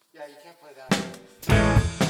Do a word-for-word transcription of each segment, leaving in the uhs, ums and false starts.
Yeah, you can't put it down.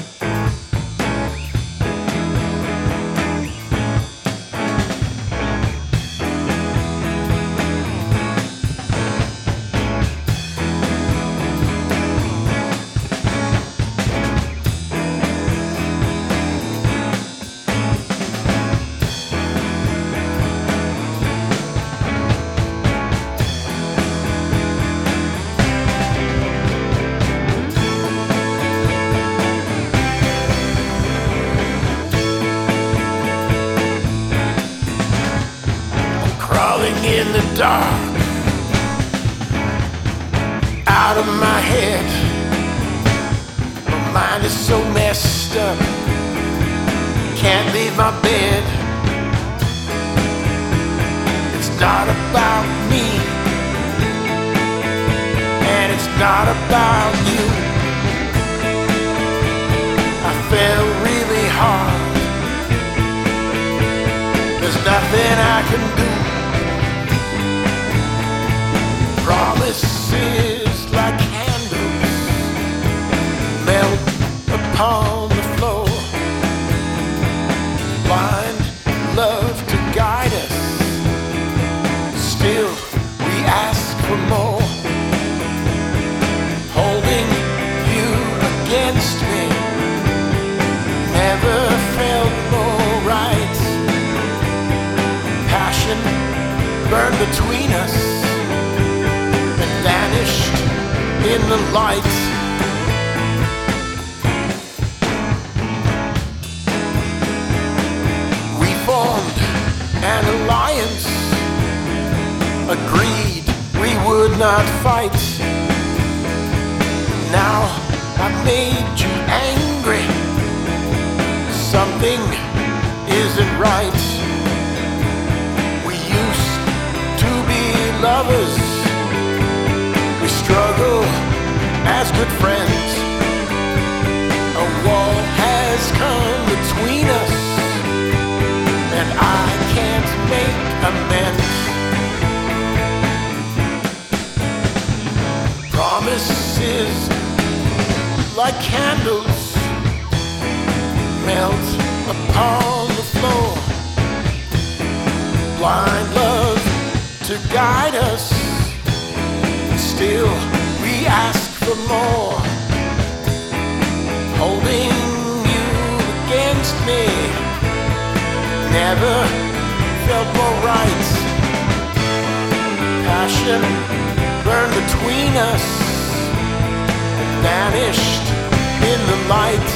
Crawling in the dark, out of my head. My mind is so messed up, can't leave my bed. It's not about me, and it's not about you. I fell really hard, there's nothing I can do. Promises like candles melt upon the floor. Blind love to guide us, still we ask for more. Holding you against me never felt more right. Passion burned between us, vanished in the light. We formed an alliance, agreed we would not fight. Now I've made you angry, something isn't right. We used to be lovers, struggle as good friends. A wall has come between us, and I can't make amends. Promises like candles melt upon the floor. Blind love to guide us, still we ask for more. Holding you against me never felt more right. Passion burned between us and vanished in the light.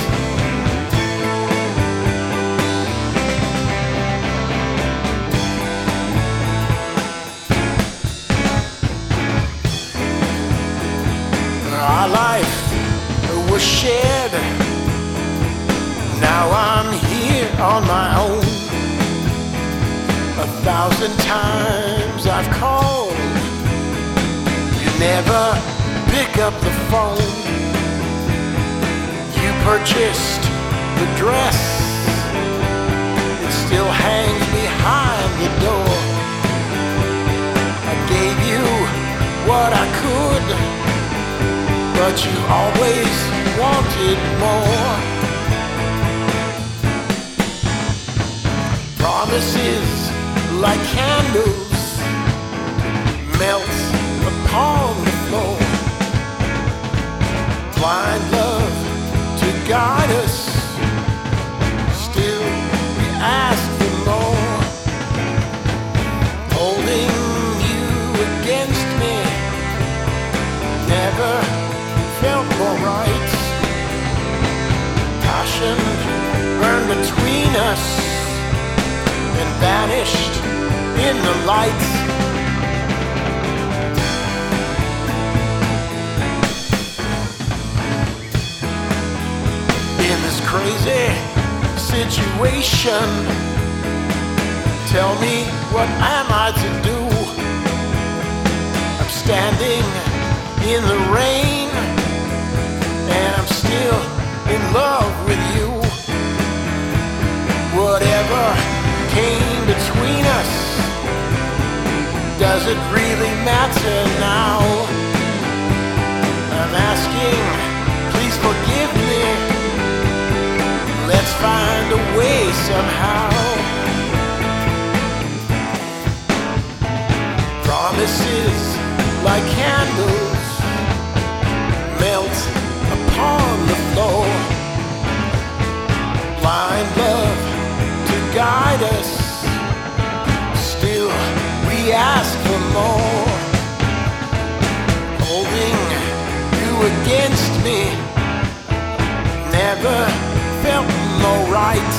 Our life was shared, now I'm here on my own. A thousand times I've called, you never pick up the phone. You purchased the dress, it still hangs behind the door. I gave you what I could, but you always wanted more. Promises like candles melt upon the floor. Blind love to guide us, still we ask for more. Holding you against me never felt more right. Passion burned between us and vanished in the light. In this crazy situation, tell me, what am I to do? I'm standing in the rain, and I'm still in love with you. Whatever came between us, does it really matter now? I'm asking, like candles melt upon the floor. Blind love to guide us, still we ask for more. Holding you against me never felt more right.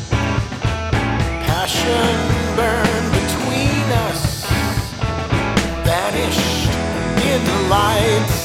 Passion burned between us, vanished in the light.